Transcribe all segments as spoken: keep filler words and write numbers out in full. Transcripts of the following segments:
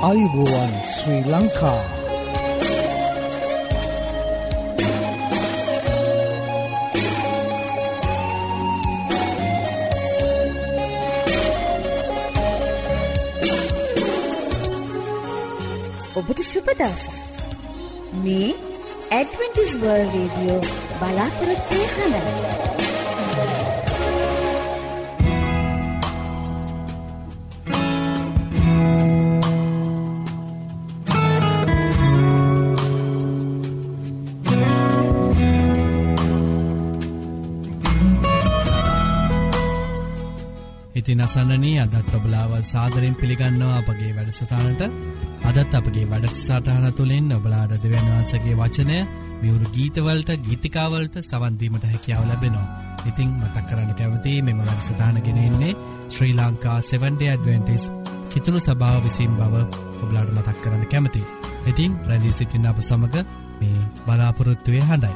ආයුබෝවන් ශ්‍රී ලංකා. ඔබට සුබ දවසක්. මේ ඇඩ්වෙන්ටිස් වර්ල්ඩ් රේඩියෝ බලාපොරොත්තු වෙනවා. ඉතින් අසන්නනී අදත් ඔබලාව සාදරයෙන් පිළිගන්නවා අපගේ වැඩසටහනට. අදත් අපගේ වැඩසටහන තුළින් ඔබලාට දෙවියන් වහන්සේගේ වචනය මියුරු ගීතවලට ගීතිකාවලට සවන් දීමට හැකියාව ලැබෙනවා. ඉතින් මතක් කරන්න කැමතියි මෙම වැඩසටහන ගෙන එන්නේ Sri Lanka seventh day Adventist කිතුණු සභාව විසින් බව ඔබලාට මතක් කරන්න කැමතියි. ඉතින් රැඳී සිටින්න අප සමග මේ බලාපොරොත්තුවේ හඬයි.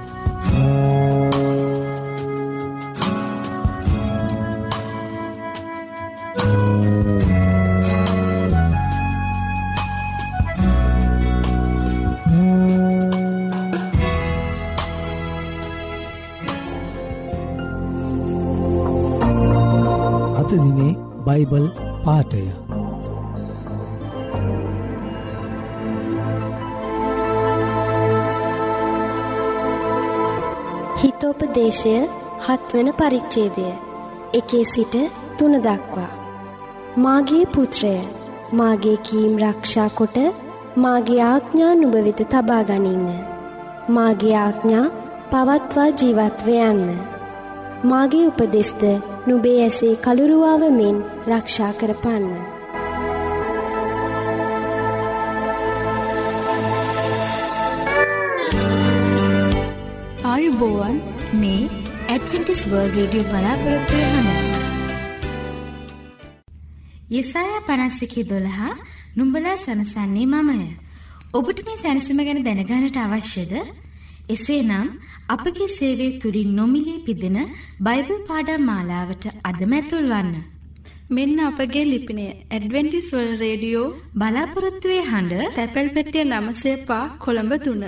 බයිබල් පාඨය. හිතෝපදේශය හත්වන පරිච්ඡේදය එකේ සිට තුන දක්වා. මාගේ පුත්‍රය, මාගේ කීම් රක්ෂා කොට මාගේ ආඥා නුඹ වෙත තබා ගනින්න. මාගේ ආඥා පවත්වා ජීවත්ව යන්න. මාගේ උපදෙස්ද නුඹේ ඇසේ කළුරුවාව මෙන් රක්ෂා කරපන්න. ආයුබෝවන් මේ ඇඩ්වෙන්ටිස් වර්ල්ඩ් රේඩියෝ බලාපොරොත්තු වෙනවා. යෙසායා පනස් එකේ දොළහ නුඹලා සනසන්නේ මමය. ඔබට මේ සැනසීම ගැන දැනගන්නට අවශ්‍යද? එසේනම් අපගේ සේවය තුලින් නොමිලේ පිදෙන බයිබල් පාඩම් මාලාවට අදම ඇතුල් වන්න. මෙන්න අපගේ ලිපිනය ඇඩ්වෙන්ටිස් වර්ල්ඩ් රේඩියෝ බලාපොරොත්තුවේ හඬ තැපැල් පෙට්ටිය නවය පහ කොළඹ තුන.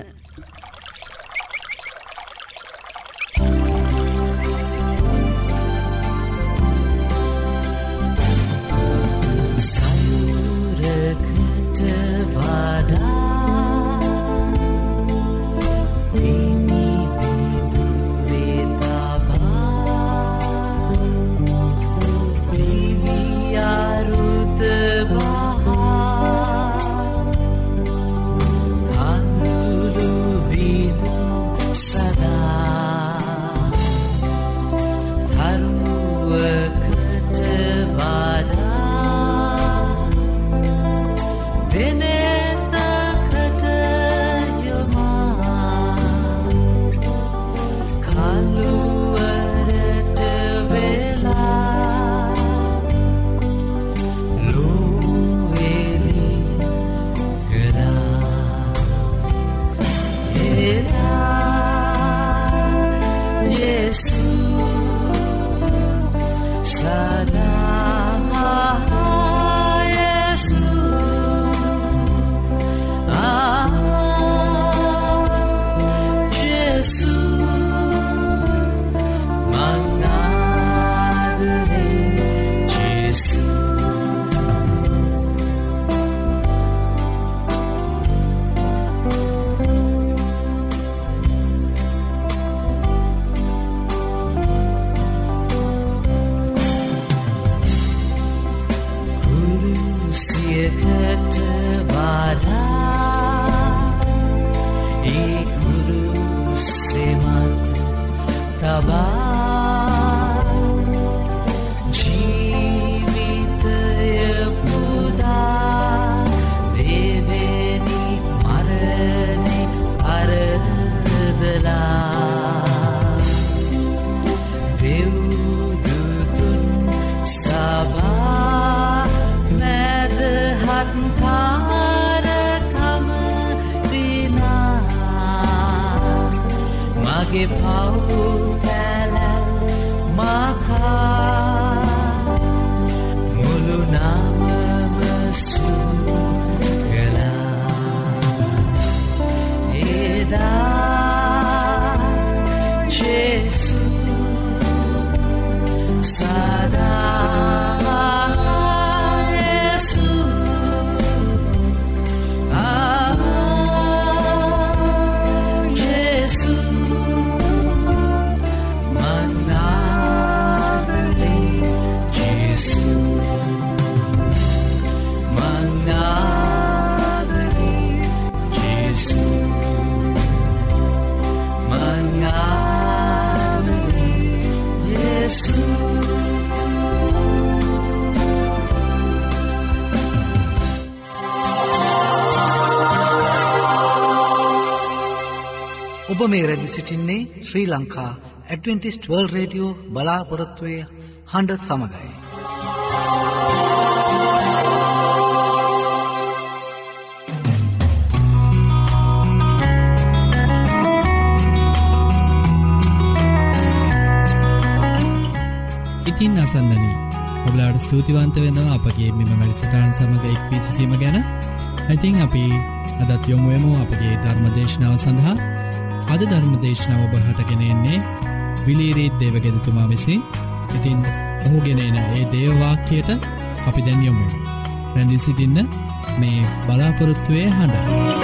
Mage pau kalal maka mulu nama mesum ඔබ මේ රැදි සිටින්නේ Sri Lanka Adventist world radio බලාපොරොත්තුවේ හඬ සමගයි. ඉතින් අසන්නනි ඔබලාට ස්තුතිවන්ත වෙනවා අපගේ මෙම වැඩසටහන සමග එක් වී සිටීම ගැන. ඉතින් අපි අදත් යොමු වෙමු අපගේ ධර්මදේශනාව සඳහා. අද ධර්මදේශනාව ඔබ හටගෙන එන්නේ විලීරී දේවගෙදතුමා විසින්. ඉතින් ඔහුගෙන එන ඒ දේව වාක්‍යයට අපි දැන් යොමු වෙමු. රැඳී සිටින්න මේ බලාපොරොත්තුවේ හඬ.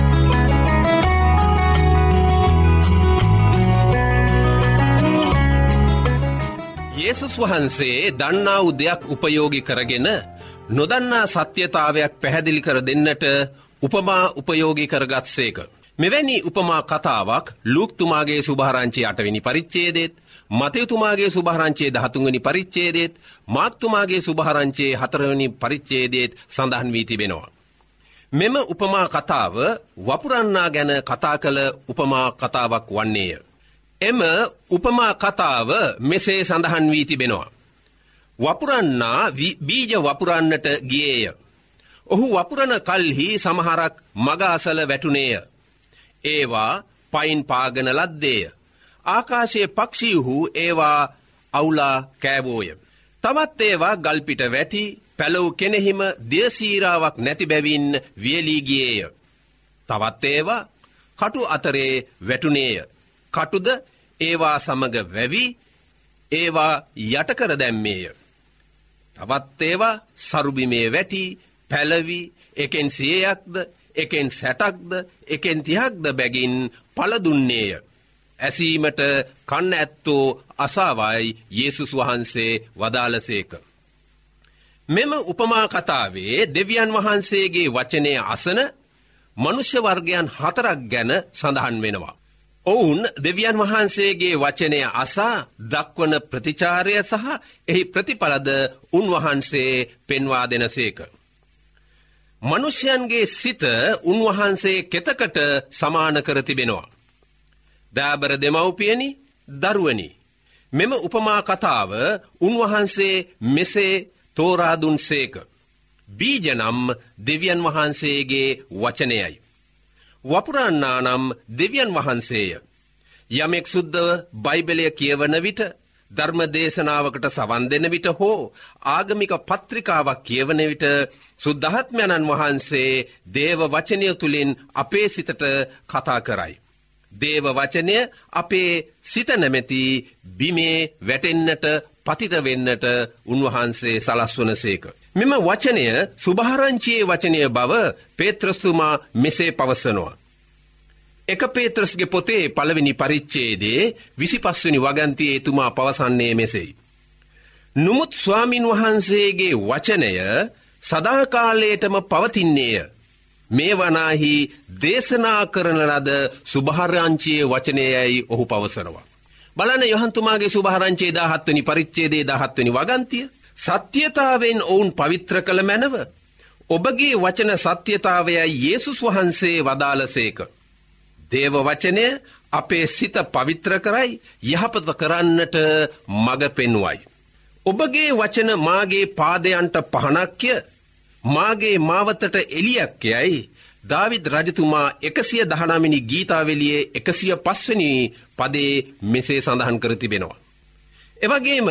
යේසුස් වහන්සේ දන්නා වූ දෙයක් උපයෝගී කරගෙන නොදන්නා සත්‍යතාවයක් පැහැදිලි කර දෙන්නට උපමා උපයෝගී කරගත්සේක. මෙවැනි උපමා කතාවක් ලූක්තුමාගේ සුභාරංචියේ අටවෙනි පරිච්ඡේදයේත්, මතෙව්තුමාගේ සුභාරංචියේ දහතුන්වෙනි පරිච්ඡේදයේත්, මාර්ක්තුමාගේ සුභාරංචියේ හතරවෙනි පරිච්ඡේදයේත් සඳහන් වී තිබෙනවා. මෙම උපමා කතාව වපුරන්නා ගැන කතා කළ උපමා කතාවක් වන්නේය. එම උපමා කතාව මෙසේ සඳහන් වී තිබෙනවා. වපුරන්නා බීජ වපුරන්නට ගියේය. ඔහු වපුරන කල්හි සමහරක් මග අසල වැටුනේය. ඒවා පයින් පාගන ලද්දේය. ආකාශයේ පක්ෂීහු ඒවා අවුලා කෑවෝය. තවත් ඒවා ගල්පිට වැටි පැලව් කෙනෙහිම දියසීරාවක් නැති බැවින් වියලී ගියේය. තවත් ඒවා කටු අතරේ වැටුනේය. කටුද ඒවා සමග වැවි ඒවා යටකර දැම්මේය. තවත් ඒවා සරුබිමේ වැටි පැලවි එකෙන් සියයක්ද එකෙන් සැටක්ද එකෙන් තිහක්ද බැගින් පලදුන්නේය. ඇසීමට කන්න ඇත්තෝ අසාවයි යේසුස් වහන්සේ වදාළසේක. මෙම උපමා කතාවේ දෙවියන් වහන්සේගේ වචනය අසන මනුෂ්‍ය වර්ගයන් හතරක් ගැන සඳහන් වෙනවා. ඔවුන් දෙවියන් වහන්සේගේ වචනය අසා දක්වන ප්‍රතිචාරය සහ එහි ප්‍රතිඵලද උන්වහන්සේ පෙන්වා දෙනසේක. මනුෂ්‍යයන්ගේ සිත උන්වහන්සේ කෙතකට සමාන කර තිබෙනවා. දෑබර දෙමව්පියනි, දරුවනි, මෙම උපමා කතාව උන්වහන්සේ මෙසේ තෝරා දුන්සේක. බීජ නම් දෙවියන් වහන්සේගේ වචනයයි. වපුරන්නා නම් දෙවියන් වහන්සේය. යමෙක් සුද්ධව බයිබලය කියවන විට, ධර්ම දේශනාවකට සවන් දෙන විට හෝ ආගමික පත්‍රිකාවක් කියවන විට සුද්ධාත්මයන්න් වහන්සේ දේව වචනය තුලින් අපේ සිතට කතා කරයි. දේව වචනය අපේ සිත නැමැති බිමේ වැටෙන්නට, පතිත වෙන්නට උන්වහන්සේ සලස්වනසේක. මෙම වචනය සුභාරංචියේ වචනය බව පේත්‍රස්තුමා මෙසේ පවසනවා. එක පේත්‍රස්ගේ පොතේ පළවෙනි පරිච්ඡේදයේ විසිපස්වෙනි වගන්තියේ එතුමා පවසන්නේ මෙසේයි. නුමුත් ස්වාමින් වහන්සේගේ වචනය සදාකාලයටම පවතින්නේය. මේ වනාහි දේශනා කරන ලද සුභාරංචියේ වචනයයි ඔහු පවසනවා. බලන්න යොහන්තුමාගේ සුභාරංචියේ දහහත්වෙනි පරිච්ඡේදයේ දහහත්වෙනි වගන්තිය. සත්‍යතාවෙන් ඔවුන් පවිත්‍ර කළ මැනව. ඔබගේ වචන සත්‍යතාවයයි යේසුස් වහන්සේ වදාළසේක. දේව වචනය අපේ සිත පවිත්‍ර කරයි, යහපත කරන්නට මඟ පෙන්වයි. ඔබගේ වචන මාගේ පාදයන්ට පහනක්ය, මාගේ මාවතට එළියක් යයි දාවිද් රජතුමා එකසිය දහනවවෙනි ගීතාවලියේ එකසිය පස්වෙනි පදේ මෙසේ සඳහන් කර තිබෙනවා. එවැගේම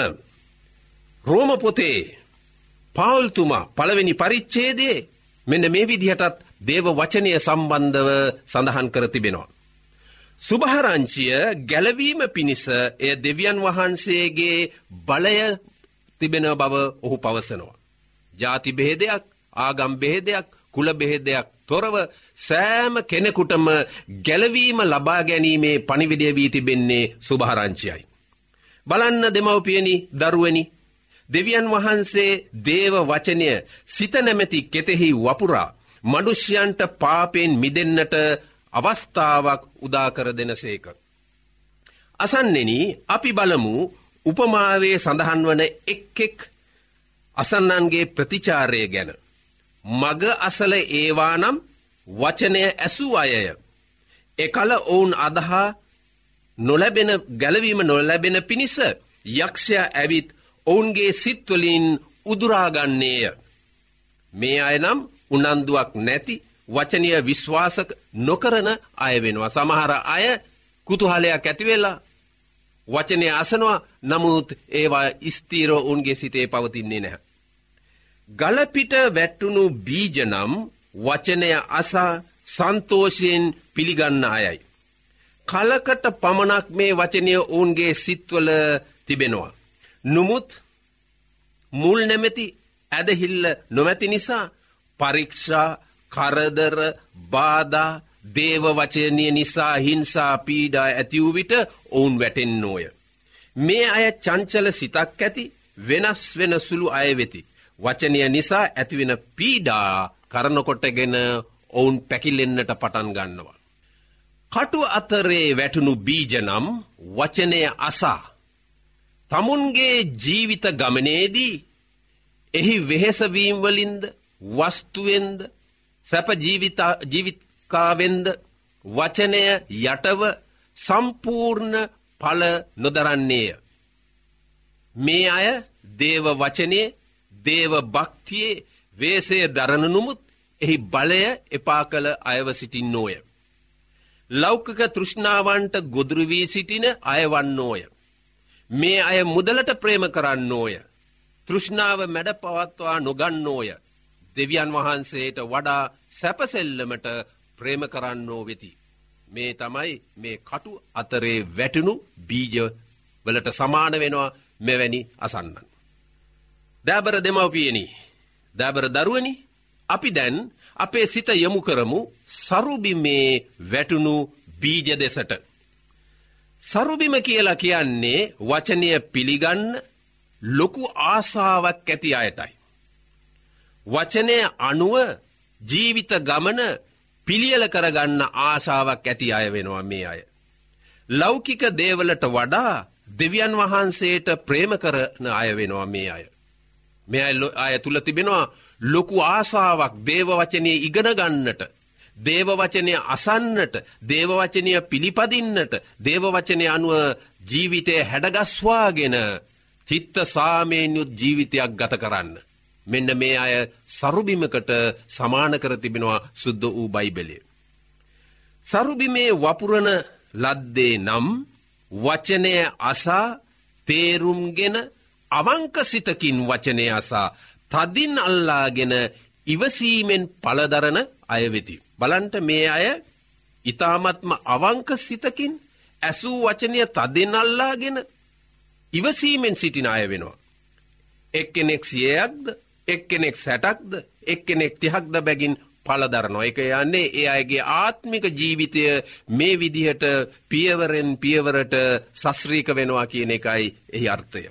රෝම පොතේ පාවුල්තුමා පළවෙනි පරිච්ඡේදයේ මෙන්න මේ විදිහටත් දේව වචනය සම්බන්ධව සඳහන් කර තිබෙනවා. සුභාරංචිය ගැලවීම පිණිස එය දෙවියන් වහන්සේගේ බලය තිබෙන බව ඔහු පවසනවා. ජාති බෙහෙදයක්, ආගම් බෙහෙදයක්, කුල බෙහෙදයක් තොරව සෑම කෙනෙකුටම ගැලවීම ලබා ගැනීමේ පණිවිඩය වී තිබෙන්නේ සුභාරංචියයි. බලන්න දෙමව්පියනි, දරුවනි, දෙවියන් වහන්සේ දේව වචනය සිත නැමැති කෙතෙහි වපුරා මනුෂ්‍යයන්ට පාපයෙන් මිදෙන්නට අවස්ථාවක් උදා කර දෙනසේක. අසන්නෙනි, අපි බලමු උපමාවේ සඳහන් වන එක් එක් අසන්නන්ගේ ප්‍රතිචාරය ගැන. මග අසල ඒවා නම් වචනය ඇසූ අයය. එකල ඔවුන් අදහා නොලැබෙන ගැලවීම නොලැබෙන පිණිස යක්ෂයා ඇවිත් ඔවුන්ගේ සිත්වලින් උදුරාගන්නේය. මේ අය නම් උනන්දුවක් නැති වචනය විශ්වාසක නොකරන අය වෙනවා. සමහර අය කුතුහලයක් ඇතිවෙලා වචනය අසනවා, නමුත් ඒවා ස්ථීර උන්ගේ සිතේ පවතින්නේ නැහැ. ගලපිට වැට්ටුණු බීජ නම් වචනය අසා සන්තෝෂයෙන් පිළිගන්න අයයි. කලකට පමණක් මේ වචනය ඔවුන්ගේ සිත්වල තිබෙනවා. නමුත් මුල් නැමැති ඇදහිල්ල නොමැති නිසා පරීක්ෂා, කරදර, බාධා, දේව වචනය නිසා හිංසා පීඩා ඇති වූ විට ඔවුන් වැටෙන්නෝය. මේ අය චංචල සිතක් ඇති වෙනස් වෙන සුළු අය වෙති. වචනය නිසා ඇතිවෙන පීඩා කරනකොටගෙන ඔවුන් පැකිලෙන්නට පටන් ගන්නවා. කටු අතරේ වැටුණු බීජ නම් වචනය අසා තමුන්ගේ ජීවිත ගමනේදී එහි වෙහෙසවීම් වලින්ද, වස්තුවෙන්ද, සැප ජීවිකාවෙන්ද වචනය යටව සම්පූර්ණ ඵල නොදරන්නේය. මේ අය දේව වචනේ, දේව භක්තියේ වේසය දරන නමුත් එහි බලය එපා කළ අයව සිටින්නෝය. ලෞකික තෘෂ්ණාවන්ට ගොදුරු වී සිටින අය වන්නෝය. මේ අය මුදලට ප්‍රේම කරන්නෝය. තෘෂ්ණාව මැඩ පවත්වා නොගන්නෝය. දෙවියන් වහන්සේට වඩා සැපසෙල්ලමට ප්‍රේම කරන්නෝ වෙති. මේ තමයි මේ කටු අතරේ වැටුණු බීජ වලට සමාන වෙනවා මෙවැනි අසන්නන්. දෑබර දෙමව්පියනි, දෑබර දරුවනි, අපි දැන් අපේ සිත යොමු කරමු සරුබිමේ වැටුණු බීජ දෙසට. සරුබිම කියලා කියන්නේ වචනය පිළිගන්න ලොකු ආසාවක් ඇති අයටයි. වචනය අනුව ජීවිත ගමන පිළියෙල කරගන්න ආශාවක් ඇති අය වෙනවා මේ අය. ලෞකික දේවලට වඩා දෙවියන් වහන්සේට ප්‍රේම කරන අය වෙනවා මේ අය. මේ අය තුල තිබෙනවා ලොකු ආශාවක් දේව වචනේ ඉගෙන ගන්නට, දේව වචනය අසන්නට, දේව වචනය පිළිපදින්නට, දේව වචනය අනුව ජීවිතය හැඩගස්වාගෙන චිත්ත සාමයෙන් යුත් ජීවිතයක් ගත කරන්න. මෙන්න මේ අය සරුබිමකට සමාන කර තිබෙනවා සුද්ධ වූ බයිබලයේ. සරුබිමේ වපුරන ලද්දේ නම් වචනය අසා තේරුම්ගෙන අවංක සිතකින් වචනය අසා තදින් අල්ලාගෙන ඉවසීමෙන් පළදරන අය වෙති. බලන්ට මේ අය ඊ타මත්ම අවංක සිතකින් ඇසූ වචනය තදින් අල්ලාගෙන ඉවසීමෙන් සිටින අය වෙනවා. එක්කෙනෙක් සියයක්ද, එක්කෙනෙක් සැටක්ද, එක්කෙනෙක් තිහක්ද බැගින් පළදරනවා. ඒක යන්නේ ඒ අයගේ ආත්මික ජීවිතය මේ විදිහට පියවරෙන් පියවරට සස්ත්‍රීක වෙනවා කියන එකයි එහි අර්ථය.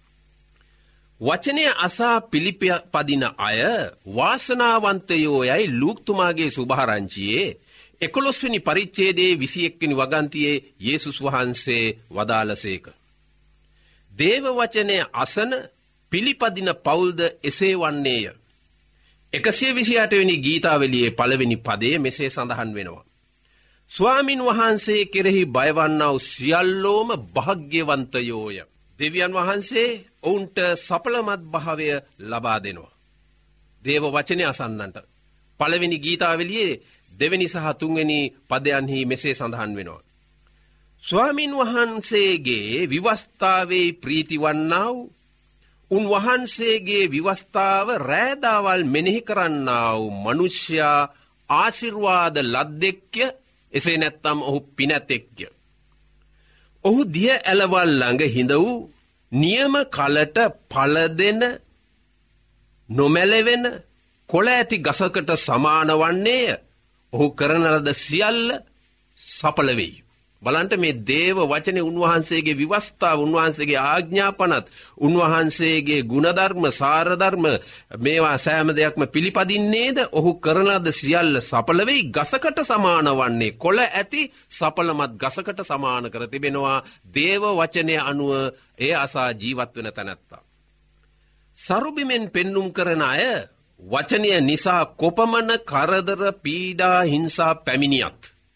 වචනය අසා පිළිපදින අය වාසනාවන්තයෝ යයි ලූක්තුමාගේ සුභාරංචියේ එකොළොස්වෙනි පරිච්ඡේදයේ විසි එක්වෙනි වගන්තියේ යේසුස් වහන්සේ වදාළසේක. දේව වචනය අසන පිළිපදින පවුල්ද එසේ වන්නේය. එකසිය විසි අටවෙනි ගීතාවලියේ පළවෙනි පදයේ මෙසේ සඳහන් වෙනවා. ස්වාමින් වහන්සේ කෙරෙහි බයවන්නා වූ සියල්ලෝම භාග්‍යවන්තයෝය. දෙවියන් වහන්සේ ඔවුන්ට සඵලමත් භාවය ලබා දෙනවා. දේව වචනය අසන්නන්ට. පළවෙනි ගීතාවලියේ දෙවෙනි සහ තුන්වෙනි පදයන්හි මෙසේ සඳහන් වෙනවා. ස්වාමින් වහන්සේගේ විවස්ථාවේ ප්‍රීතිවන්නා වූ උන්වහන්සේගේ විවස්ථාව රෑදාවල් මෙනෙහි කරන්නා වූ මනුෂ්‍යයා ආශිර්වාද ලද්දෙක්ය, එසේ නැත්නම් ඔහු පිනැතෙක්ය. ඔහු දිය ඇලවල් ළඟ හිඳ වූ නියම කලට ඵල දෙන නොමැලෙවෙන කොළ ඇති ගසකට සමාන වන්නේය. ඔහු කරන ලද සියල්ල සඵල වෙයි. බලන්ට මේ දේව වචනේ උන්වහන්සේගේ විවස්ථාව, උන්වහන්සේගේ ආඥාපනත්, උන්වහන්සේගේ ගුණධර්ම, සාරධර්ම මේවා සෑම දෙයක්ම පිළිපදින්නේද ඔහු කරන ලද සියල්ල සඵල වෙයි. ගසකට සමාන වන්නේ කොළ ඇති සඵලමත් ගසකට සමාන කර තිබෙනවා දේව වචනය අනුව ඒ අසා ජීවත් වෙන තැනැත්තා. සරුබිමෙන් පෙන්눔 කරන අය වචනය නිසා කොපමණ කරදර, පීඩා, හිංසා පැමිණියත්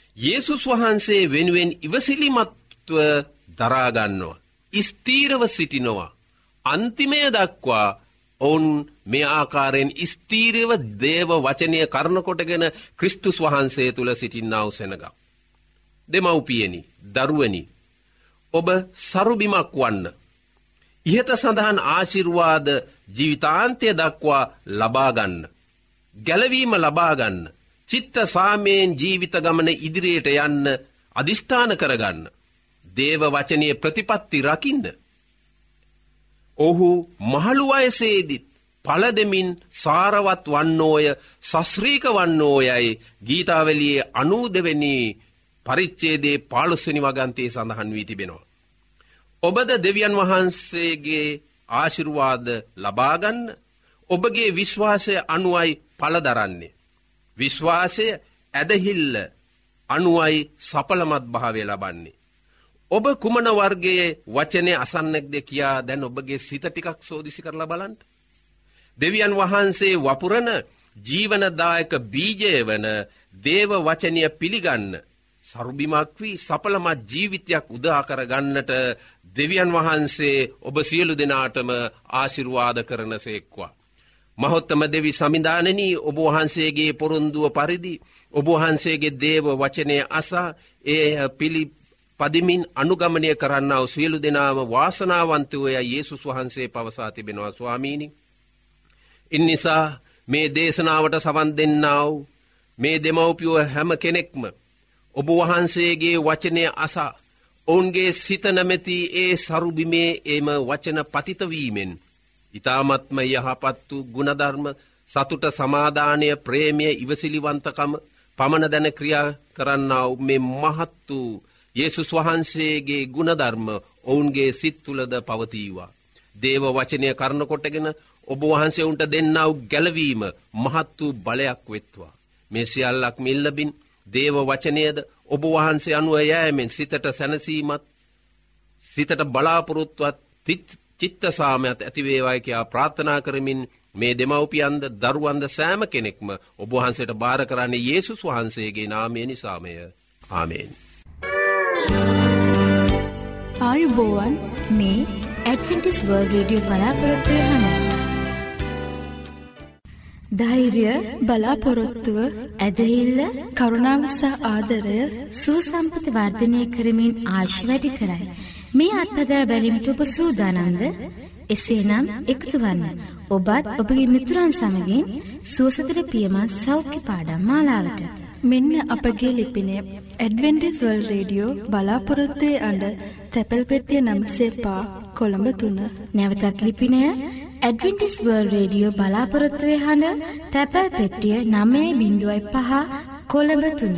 යේසුස් වහන්සේ වෙනුවෙන් ඉවසිලිමත්ව දරාගන්නවා. ස්ථීරව සිටිනවා. අන්තිමය දක්වා ඔවුන් මේ ආකාරයෙන් ස්ථීරව දේව වචනය කරනකොටගෙන ක්‍රිස්තුස් වහන්සේ තුළ සිටින්නා වූ සෙනඟ. දෙමව්පියනි, දරුවනි, ඔබ සරුබිමක් වන්න. ඉහත සඳහන් ආශිර්වාද ජීවිතාන්තය දක්වා ලබාගන්න. ගැලවීම ලබාගන්න. චිත්ත සාමයෙන් ජීවිත ගමන ඉදිරියට යන්න අධිෂ්ඨාන කරගන්න. දේව වචනය ප්‍රතිපත්ති රකින්න. ඔහු මහළු වයසේදිත් පල දෙමින් සාරවත් වන්නෝය, සස්්‍රීක වන්නෝයයි ගීතාවලියේ අනූදෙවැනි පරිච්ඡේදයේ පළොස්වෙනි වගන්තියේ සඳහන් වී තිබෙනවා. ඔබද දෙවියන් වහන්සේගේ ආශිර්වාද ලබාගන්න ඔබගේ විශ්වාසය අනුවයි පල දරන්නේ. විශ්වාසය ඇදහිල්ල අනුවයි සඵලමත් භාවය ලබන්නේ. ඔබ කුමන වර්ගයේ වචනය අසන්නෙක්ද කියා දැන් ඔබගේ සිත ටිකක් සෝදිසි කරලා බලන්න. දෙවියන් වහන්සේ වපුරන ජීවනදායක බීජය වන දේව වචනය පිළිගන්න සරුබිමක් වී සඵලමත් ජීවිතයක් උදා කරගන්නට දෙවියන් වහන්සේ ඔබ සියලු දෙනාටම ආශිර්වාද කරනසේක්වා. මහොත්තම දෙවි සමිඳානනී, ඔබ වහන්සේගේ පොරොන්දුව පරිදි ඔබ වහන්සේගේ දේව වචනය අසා ඒ පිළි පදිමින් අනුගමනය කරන්නාව සියලු දෙනාම වාසනාවන්තවය යේසුස් වහන්සේ පවසා තිබෙනවා. ස්වාමීනි, ඉන්නිසා මේ දේශනාවට සවන් දෙන්නාව මේ දෙමව්පියෝ හැම කෙනෙක්ම ඔබ වහන්සේගේ වචනය අසා ඔවුන්ගේ සිත නැමැති ඒ සරුබිමේ එම වචන පතිතවීමෙන් ඉතාමත්ම යහපත් වූ ගුණධර්ම, සතුට, සමාදානය, ප්‍රේමය, ඉවසිලිවන්තකම පමණ දැන ක්‍රියා කරන්නාව මේ මහත් වූ යේසුස් වහන්සේගේ ගුණධර්ම ඔවුන්ගේ සිත් තුළද පවතිවා. දේව වචනය කරනකොටගෙන ඔබ වහන්සේ උන්ට දෙන්නාව ගැලවීම මහත් වූ බලයක් වෙත්වා. මේ සියල්ලක් මිල්ලබින් දේව වචනයද ඔබ වහන්සේ අනුව යෑමෙන් සිතට සැනසීමත්, සිතට බලාපොරොත්තුවත්, චිත්ත සාමයත් ඇතිවේවායි කියා ප්‍රාර්ථනා කරමින් මේ දෙමව්පියන්ද දරුවන්ද සෑම කෙනෙක්ම ඔබ වහන්සේට බාර කරන්නේ යේසුස් වහන්සේගේ නාමය නිසාමය. ආමේන්. ආයුබෝවන්, මේ ඇඩ්වෙන්ටිස් වර්ල්ඩ් රේඩියෝ බලාපොරොත්තු වෙන ධෛර්ය, බලාපොරොත්තුව, ඇදහිල්ල, කරුණාව සහ ආදරය සුවසම්පත වර්ධනය කරමින් ආයුෂ වැඩි කරයි. මේ අත්දැක බැලීමට ඔබ සූදානම්ද? එසේනම් එකතු වන්න. ඔබත් ඔබගේ මිතුරන් සමගින් සුවසතර පියමත් සෞඛ්‍ය පාඩම් මාලාවට. මෙන්න අපගේ ලිපිනය ඇඩ්වෙන්ටිස් වර්ල්ඩ් රේඩියෝ බලාපොරොත්තුවේ අඩ තැපැල් පෙට්ටිය නම්සේ පා කොළඹ තුන. නැවතත් ලිපිනය ඇඩ්වෙන්ටිස් වර්ල්ඩ් රේඩියෝ බලාපොරොත්තුවේ හඬ තැපැල් පෙට්ටිය නවය බිංදුවයි පහ කොළඹ තුන.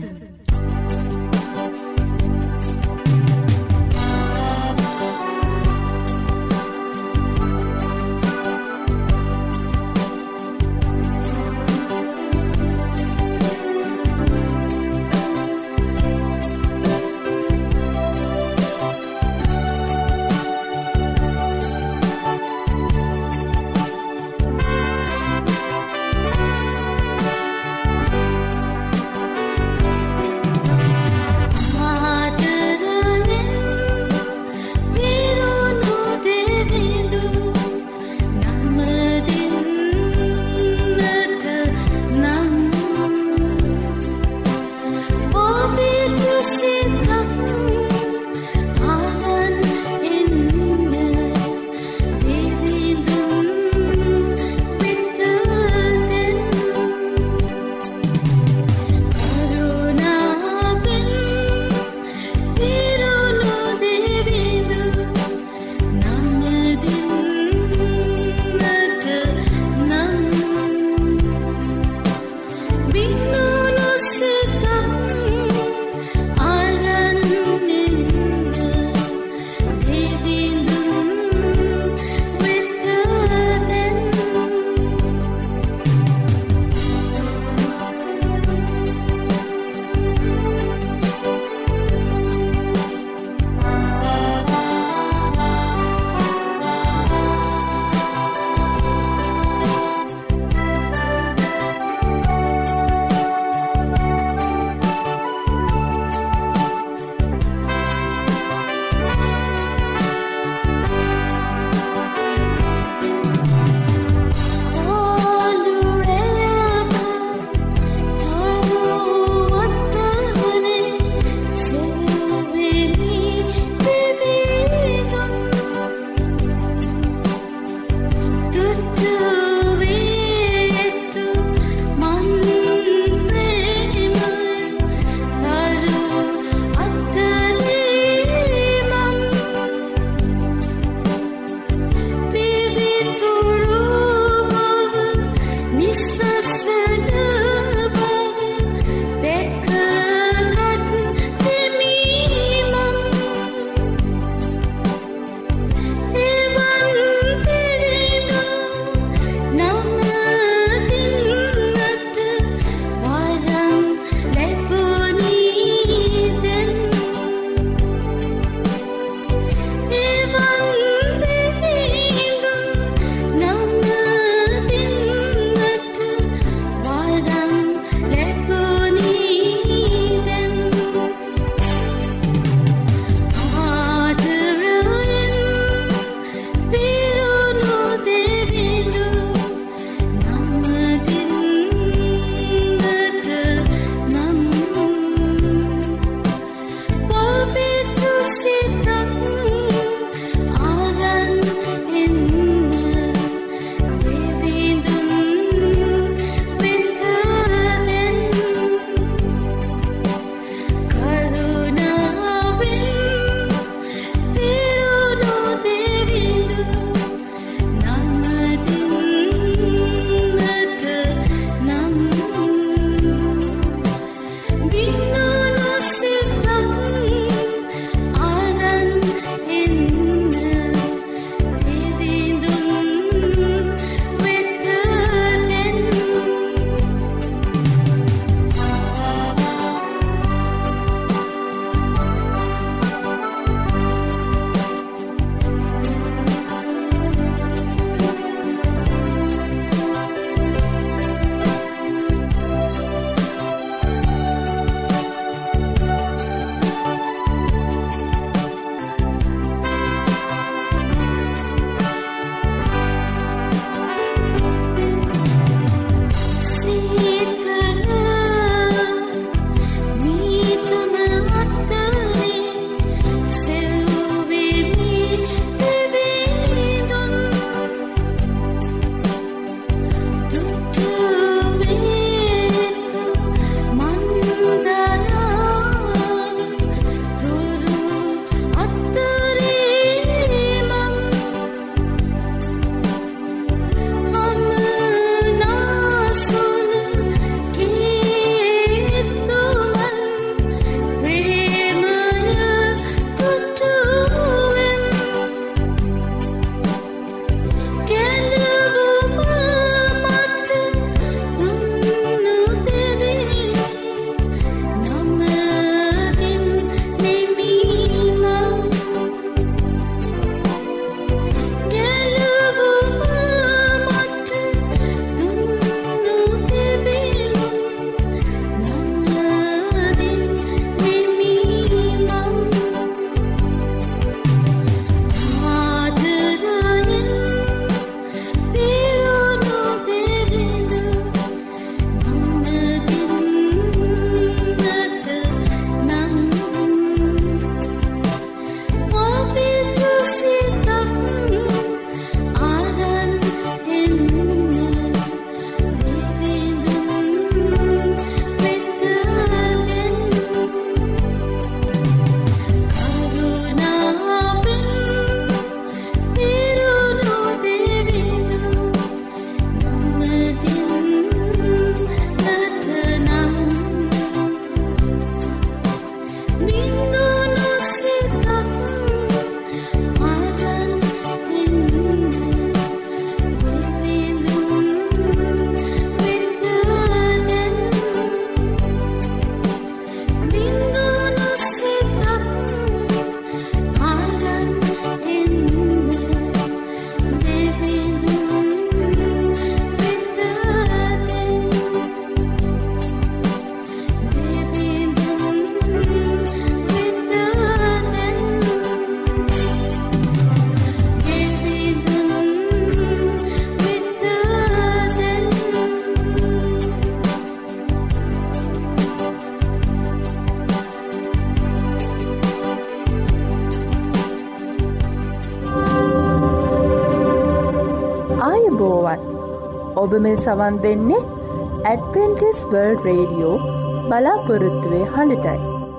ඔබ මේ සවන් දෙන්නේ ඇඩ්වෙන්ටිස් වර්ල්ඩ් රේඩියෝ බලාපොරොත්තුවේ හඬටයි.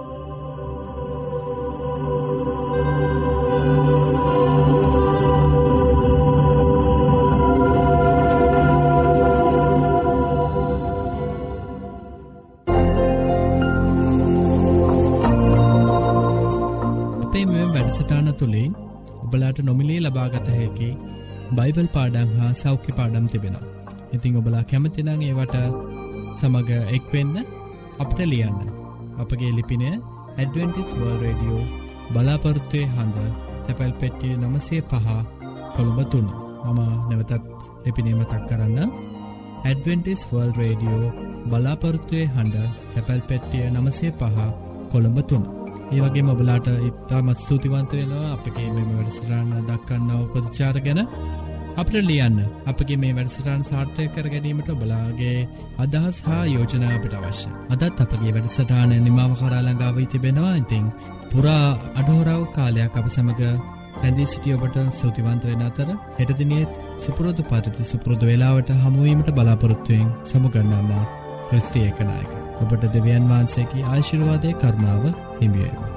අපේ මෙම වැඩසටහන තුළින් ඔබලාට නොමිලේ ලබාගත හැකි බයිබල් පාඩම් හා සෞඛ්‍ය පාඩම් තිබෙනවා. ඉතින් ඔබලා කැමති නම් ඒවට සමග එක්වෙන්න අපට ලියන්න. අපගේ ලිපිනය ඇඩ්වෙන්ටිස් වර්ල්ඩ් රේඩියෝ බලාපොරොත්තුවේ හඬ තැපැල් පෙට්ටිය නවසිය පහ කොළඹ තුන. මම නැවතත් ලිපිනය මතක් කරන්න. ඇඩ්වෙන්ටිස් වර්ල්ඩ් රේඩියෝ බලාපොරොත්තුවේ හඬ තැපැල් පෙට්ටිය නවසිය පහ කොළඹ තුන. ඒ වගේම ඔබලාට ඉතාමත් ස්තුතිවන්ත වෙනවා අපගේ මේ වැඩසටහන දක්වන්නව ප්‍රතිචාර ගැන. අපට ලියන්න. අපගේ මේ වැඩසටහන සාර්ථක කර ගැනීමට ඔබලාගේ අදහස් හා යෝජනා අපට අවශ්‍යයි. අදත් අපගේ වැඩසටහන නිමාව කරා ළඟා වී තිබෙනවා. ඉතින් පුරා අඩහොරව කාලයක් අප සමග රැඳී සිටි ඔබට ස්තුතිවන්ත වෙන අතර හෙට දිනේ සුපුරුදු පරිදි සුපුරුදු වේලාවට හමු වීමට බලාපොරොත්තු වෙමින් සමුගන්නවා ක්‍රිස්ති ඒකනායක. ඔබට දෙවියන් වහන්සේගේ ආශිර්වාදයේ කරුණාව හිමි වේවා.